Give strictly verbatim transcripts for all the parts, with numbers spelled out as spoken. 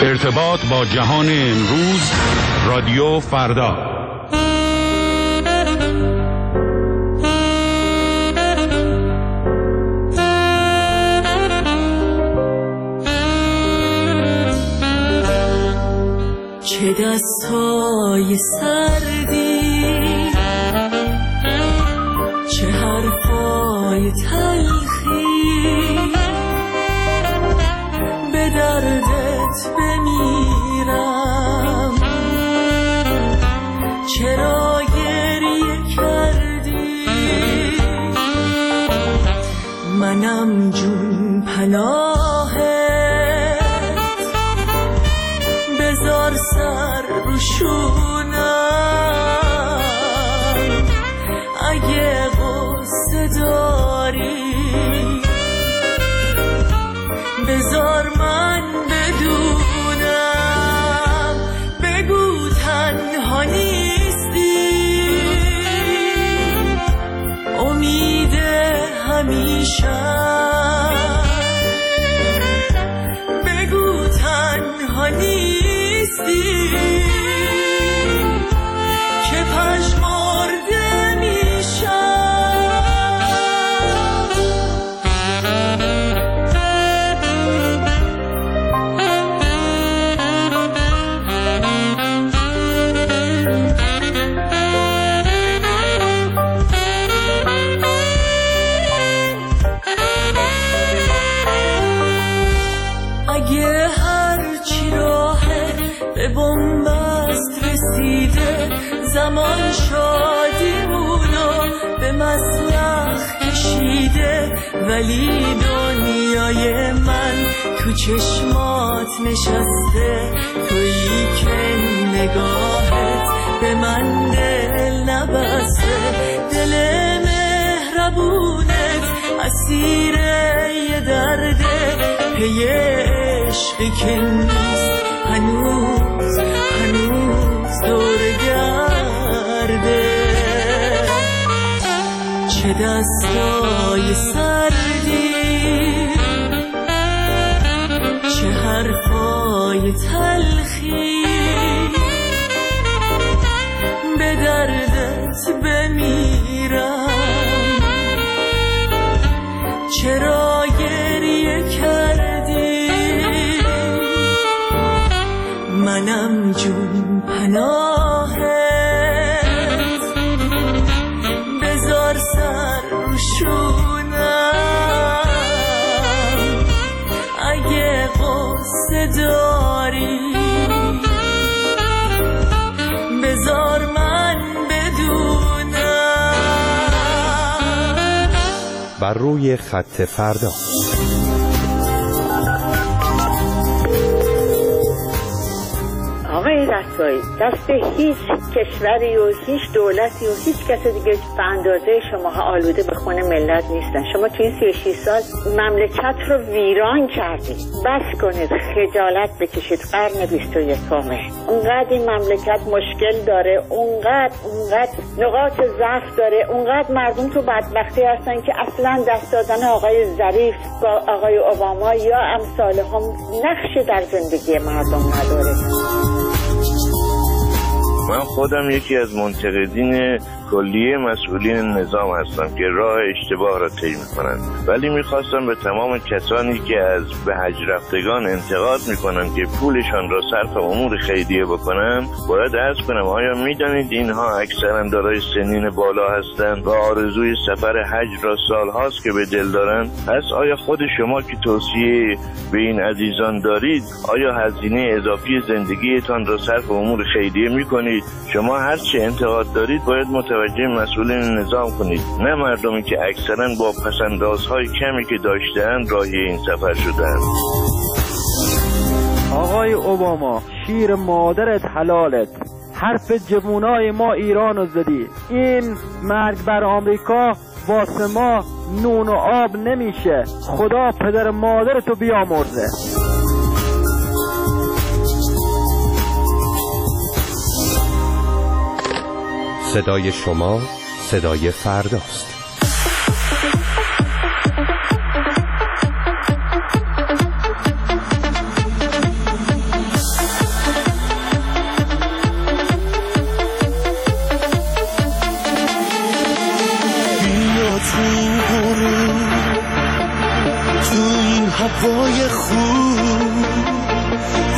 ارتباط با جهان امروز، رادیو فردا. چه دستای سردی، چه حرفای تلخی، به دردت بمیرم. چرا گریه کردی؟ منم جون پناهت، بذار سر رو شونم. اگه غصه داری بذار من بدونم. بگو تنها نیستی، امید همیشه. بگو تنها نیستی که پژمرده میشم. اگه هرچی راهه به بنبست رسیده، زمان شادیمونو به مسلخ کشیده، ولی دنیای من تو چشمات نشسته. تویی که نگاهت به من دل نبسته، دل مهربونت اسیر یه درده. پی عشقی که نیست هنوز هنوز دور گرده. چه دستای سردی، چه حرفای تلخی، به دردت بمیرم. چرا گریه کردی؟ منم جون پناهت، بذار سر رو شونم. اگه غصه داری بذار من بدونم. بر روی خط فردا. آقای رسایی، دست هیچ کشوری و هیچ دولتی و هیچ کس دیگه به اندازه شماها آلوده به خون ملت نیستن. شما توی این سی و شش سال مملکت رو ویران کردید. بس کنید، خجالت بکشید. قرن بیست و یکم اونقدر این مملکت مشکل داره، اونقدر اونقدر نقاط ضعف داره، اونقدر مردم تو بدبختی هستن که اصلا دست دادن آقای ظریف با آقای اوباما یا امثال هم نقشی در زندگی مردم نداره. من خودم یکی از منتقدین کلیه مسئولین نظام هستم که راه اشتباه را طی می‌کنند، ولی می‌خواستم به تمام کسانی که از به حج رفتگان انتقاد می‌کنند که پولشان را صرف امور خیریه بکنند باید عرض کنم آیا می‌دانید اینها اکثرا دارای سنین بالا هستند و آرزوی سفر حج را سال‌هاست که به دل دارند؟ پس آیا خود شما که توصیه به این عزیزان دارید آیا هزینه اضافی زندگیتان را صرف امور خیریه می‌کنید؟ شما هر چه انتقاد دارید باید متوجه مسئولین نظام کنید، نه مردمی که اکثرا با پسندازهای کمی که داشته‌اند راهی این سفر شدند. آقای اوباما، شیر مادرت حلالت، حرف جوونای ما ایرانو زدی. این مرگ بر آمریکا واسه ما نون و آب نمیشه. خدا پدر مادرتو بیامرزه. صدای شما صدای فرداست.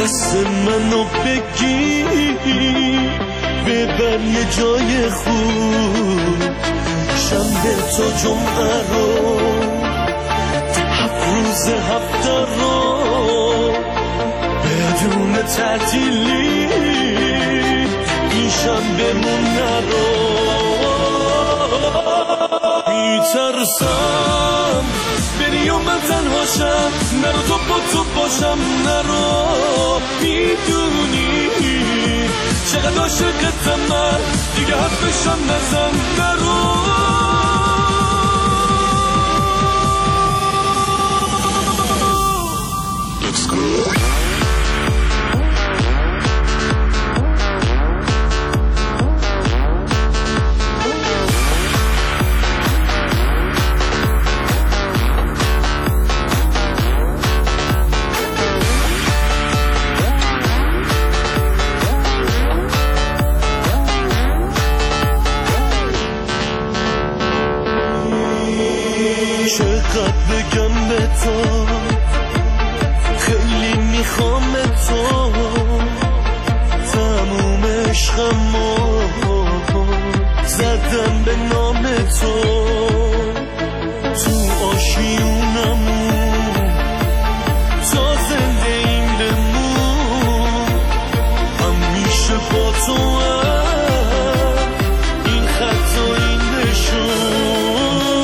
دست منو بگیر ببر یه جای خوب شنبه تا جمعه رو هفت روز هفته رو بدون تعطیلی این شنبه مون نرو میترسم بری و من تنهاشم نرو تو با تو باشم نرو میدونی چقدر عاشقتم من دیگه حرفشم نزن نرو Let's go چقدر بگم به تو خیلی میخوام تو تموم عشقمو زدم به نام تو تو آشیونمون تا زنده این بمون همیشه با تو این خط و این نشون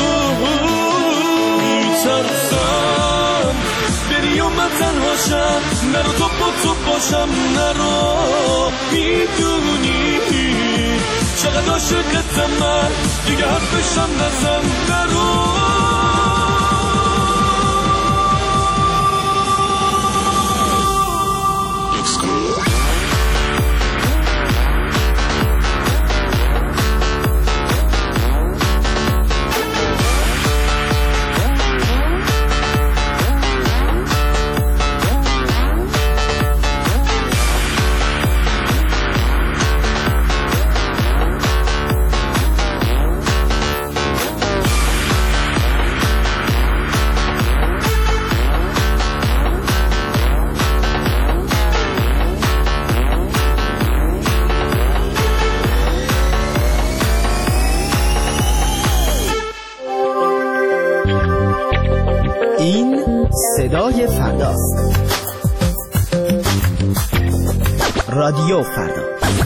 ترسم بری و من تنهاشم نرو تو با تو باشم نرو میدونی چقدر عاشقتم من دیگه حرفشم نزن نرو صدای فرداست. رادیو فردا.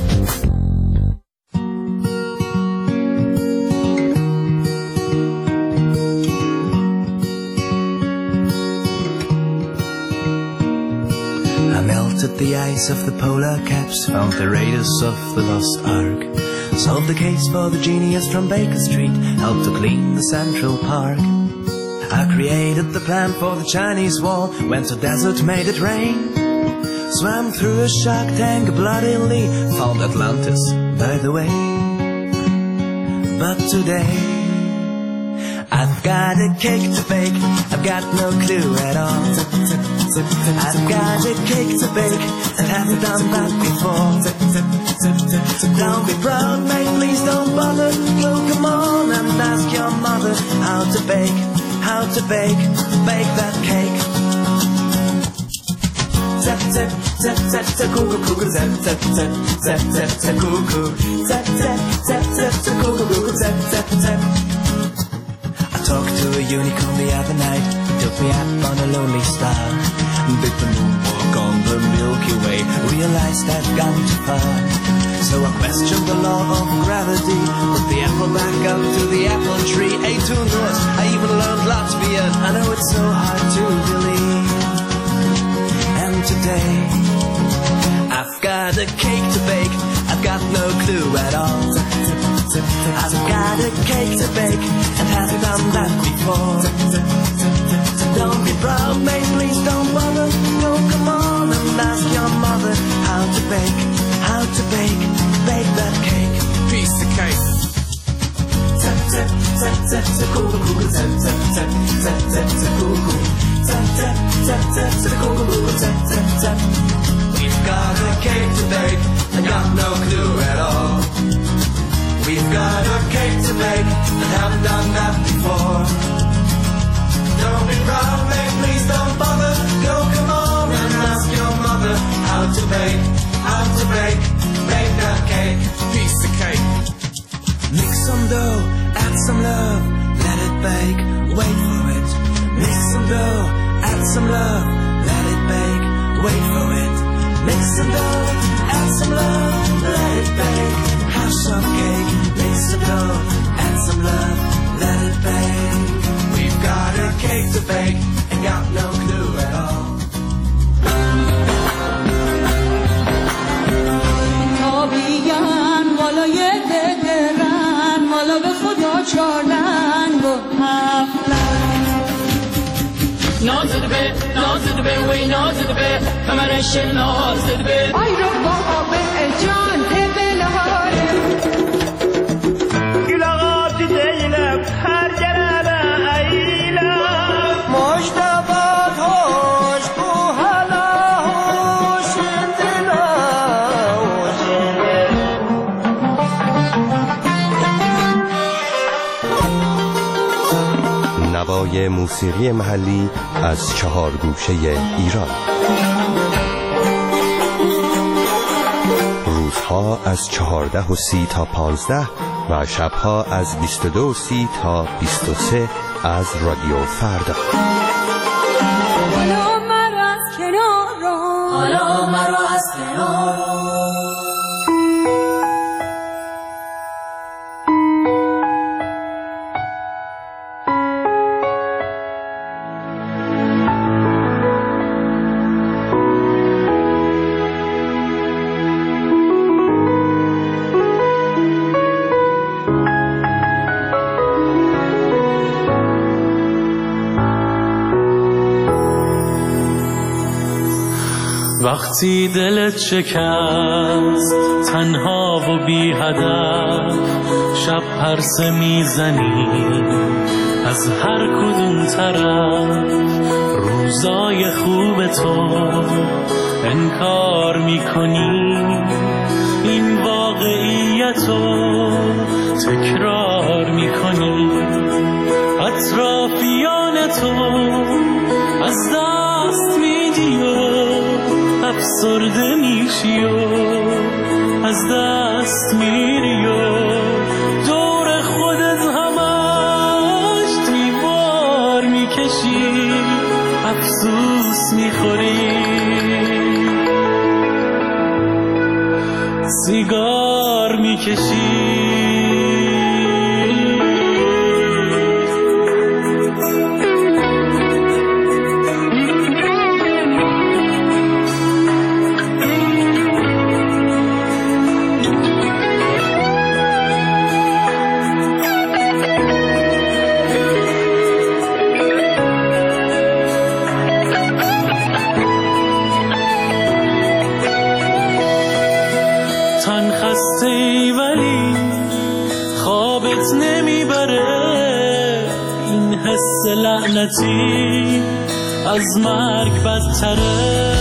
I melted the ice of the polar caps, found the raiders of the lost ark, solved the case for the genius from Baker Street, helped to clean the Central Park. I created the plan for the Chinese wall, went to desert, made it rain, swam through a shark tank bloodily, found Atlantis, by the way. But today, I've got a cake to bake, I've got no clue at all. I've got a cake to bake, and haven't done that before. Don't be proud, mate, please don't bother. Go, come on and ask your mother how to bake. How to bake, bake that cake. Zap, zap, zap, zap, zap, cuckoo, cuckoo, zap, zap, zap, zap, zap, zap, cuckoo. Zap, zap, zap, zap, zap, cuckoo, cuckoo, zap, zap, zap. I talked to a unicorn the other night, took me up on a lonely star. Did the moonwalk on the Milky Way, realized I'd gone too far. So I questioned the law of gravity, put the apple back up to the apple tree, ate two nuts, I even learned Latvian. I know it's so hard to believe. And today, I've got a cake to bake, I've got no clue at all. I've got a cake to bake, and haven't done that before. Don't be proud, mate, please don't bother. Go, come on and ask your mother how to bake, how to bake, bake that cake. Piece of cake. Tap, tap, tap, tap, tap, cuckoo, cuckoo, tap, tap, tap, tap, tap, tap, cuckoo. Tap, tap, tap, tap, tap, cuckoo, cuckoo, tap, tap, tap. We've got a cake to bake, I got no clue at all. We've got a cake to bake, and haven't done that before. Don't be proud, mate, please don't bother. Go, come on and ask your mother some dough, add some love, let it bake. Have some cake, make some dough, add some love, let it bake. We've got a cake to bake and got no clue at all. تابیان والای ددرن والا به خدا چارلنگ و هفتلنگ نازد به نازد به وی نازد به کمرش نازد به آی رو بابا به جان دلهاره گلاغات دیلم هر جرابه ایلم مشتبات هوش بو حالا هوش دلا هوش نوای موسیقی محلی از چهار گوشه ایران. روزها از چهارده و سی تا پانزده و شبها از بیست و دو و سی تا بیست و سه از رادیو فردا. حالا مرا از کنار حالا مرا از کنار وقتی دلت شکست تنها و بی هدف شب پرسه میزنی از هر کدوم طرف روزای خوب تو انکار میکنی این واقعیتو تکرار میکنی اطرافیان تو از دست میدی و افسرده میشی و از دست میری و دور خودت همش دیوار میکشی افسوس میخوری سیگار میکشی تن خسته ای ولی خوابت نمیبره این حس لعنتی از مرگ بدتره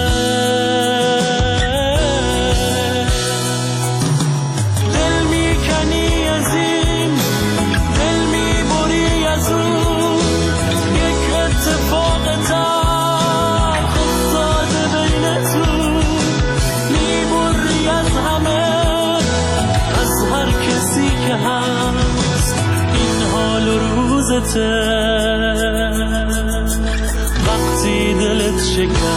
دل میکنی از این دل میبری از اون یک اتفاق تلخ افتاده بینتون میبری از همه از هر کسی که هست این حال و روزته وقتی دلت شکست